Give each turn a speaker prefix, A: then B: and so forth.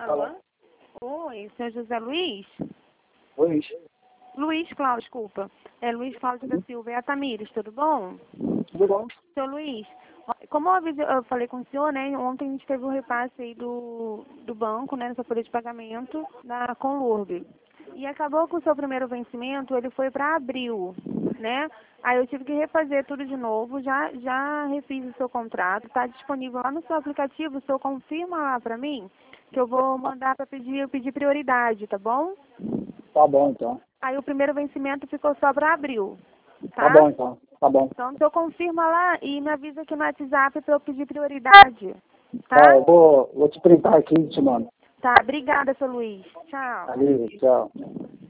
A: Alô? Oi, senhor José Luiz?
B: Luiz.
A: Luiz Cláudio, desculpa. É Luiz Cláudio da Silva. É a Tamires, tudo bom?
B: Tudo bom?
A: Seu Luiz, como eu falei com o senhor, né? Ontem a gente teve um repasse aí do banco, né? Nessa folha de pagamento com Lourdes. E acabou com o seu primeiro vencimento, ele foi para abril, né? Aí eu tive que refazer tudo de novo, já refiz o seu contrato, está disponível lá no seu aplicativo, o senhor confirma lá para mim, que eu vou mandar para pedir prioridade, tá bom?
B: Tá bom, então.
A: Aí o primeiro vencimento ficou só para abril,
B: Tá
A: tá?
B: bom, então. Tá bom.
A: Então o senhor confirma lá e me avisa aqui no WhatsApp para eu pedir prioridade, tá?
B: Tá, eu vou te printar aqui e te mando.
A: Tá, obrigada, seu Luiz. Tchau.
B: Ali, tchau.